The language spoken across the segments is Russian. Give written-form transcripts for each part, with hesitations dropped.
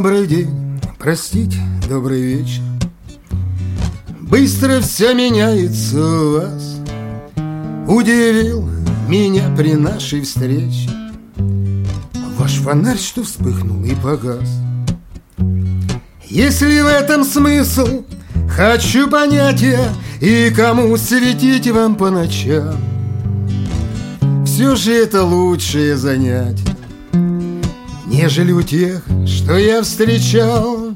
Добрый день, простите, добрый вечер. Быстро все меняется у вас. Удивил меня при нашей встрече ваш фонарь, что вспыхнул и погас. Если в этом смысл, хочу понять я, и кому светить вам по ночам. Все же это лучшее занятие, нежели у тех, что я встречал.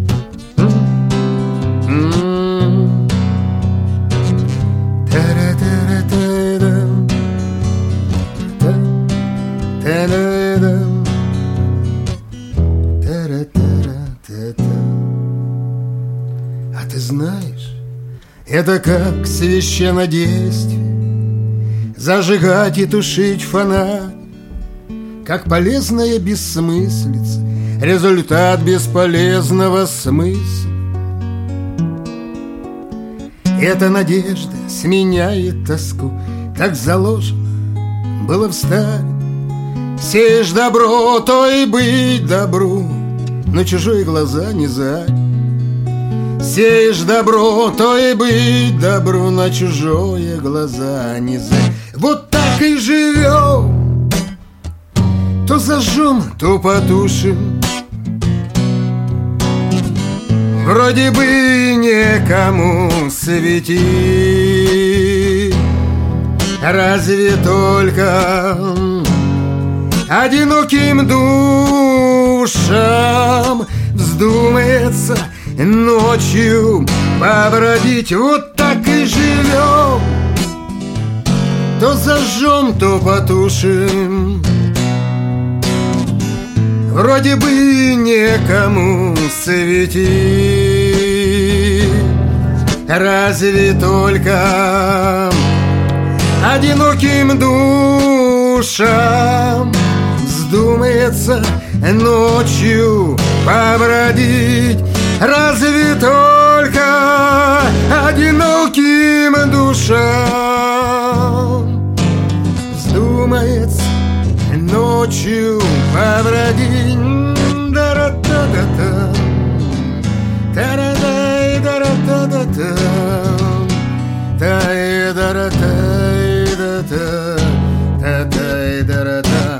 А ты знаешь, это как священнодействие, зажигать и тушить фонарь, как полезная бессмыслица, результат бесполезного смысла. Эта надежда сменяет тоску, так заложено было в старе. Сеешь добро, то и быть добру, но чужие глаза не зарь. Сеешь добро, то и быть добру, на чужое глаза не зарь. Вот так и живем, то зажжем, то потушим. Вроде бы некому светить, разве только одиноким душам вздумается ночью побродить. Вот так и живем, то зажжем, то потушим. Вроде бы некому светить, разве только одиноким душам вздумается ночью побродить. Разве только одиноким душам вздумается ночью побродить. Да-да-да-да-да, да-да-да-да-да-да, да-да-да-да-да, да-да-да-да-да.